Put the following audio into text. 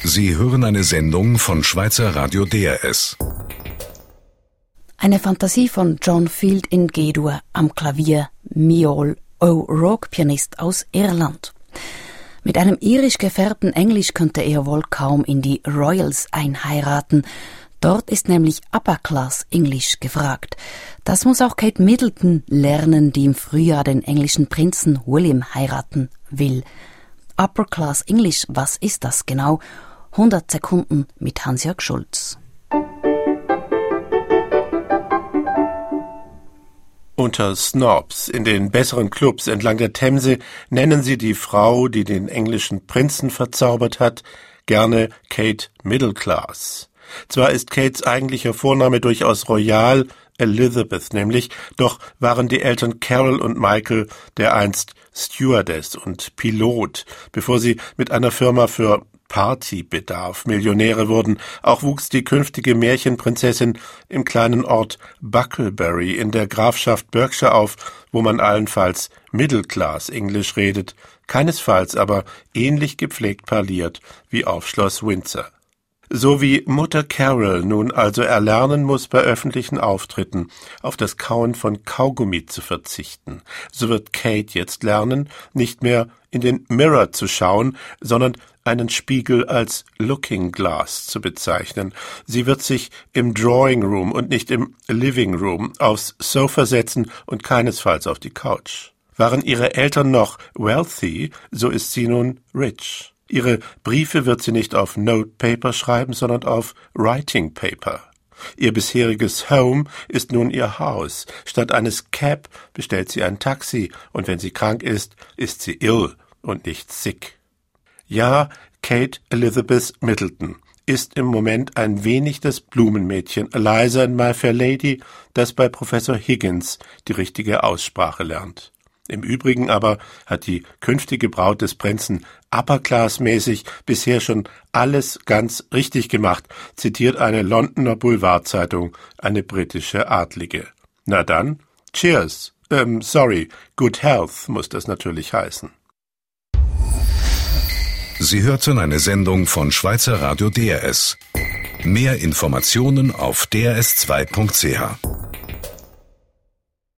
Sie hören eine Sendung von Schweizer Radio DRS. Eine Fantasie von John Field in G-Dur am Klavier, Miol O'Rourke-Pianist aus Irland. Mit einem irisch gefärbten Englisch könnte er wohl kaum in die Royals einheiraten. Dort ist nämlich Upper-Class English gefragt. Das muss auch Kate Middleton lernen, die im Frühjahr den englischen Prinzen William heiraten will. Upper-Class English, was ist das genau? 100 Sekunden mit Hans-Jörg Schulz. Unter Snobs in den besseren Clubs entlang der Themse nennen sie die Frau, die den englischen Prinzen verzaubert hat, gerne Kate Middleclass. Zwar ist Kates eigentlicher Vorname durchaus royal, Elizabeth nämlich, doch waren die Eltern Carol und Michael dereinst Stewardess und Pilot, bevor sie mit einer Firma für Partybedarf Millionäre wurden. Auch wuchs die künftige Märchenprinzessin im kleinen Ort Bucklebury in der Grafschaft Berkshire auf, wo man allenfalls Middle-Class Englisch redet, keinesfalls aber ähnlich gepflegt parliert wie auf Schloss Windsor. So wie Mutter Carol nun also erlernen muss, bei öffentlichen Auftritten auf das Kauen von Kaugummi zu verzichten, so wird Kate jetzt lernen, nicht mehr in den Mirror zu schauen, sondern einen Spiegel als Looking Glass zu bezeichnen. Sie wird sich im Drawing Room und nicht im Living Room aufs Sofa setzen und keinesfalls auf die Couch. Waren ihre Eltern noch wealthy, so ist sie nun rich. Ihre Briefe wird sie nicht auf Notepaper schreiben, sondern auf Writing Paper. Ihr bisheriges Home ist nun ihr Haus. Statt eines Cab bestellt sie ein Taxi und wenn sie krank ist sie ill und nicht sick. Ja, Kate Elizabeth Middleton ist im Moment ein wenig das Blumenmädchen Eliza in My Fair Lady, das bei Professor Higgins die richtige Aussprache lernt. Im Übrigen aber hat die künftige Braut des Prinzen upper-class-mäßig bisher schon alles ganz richtig gemacht, zitiert eine Londoner Boulevardzeitung, eine britische Adlige. Na dann, cheers, good health muss das natürlich heißen. Sie hörten eine Sendung von Schweizer Radio DRS. Mehr Informationen auf drs2.ch.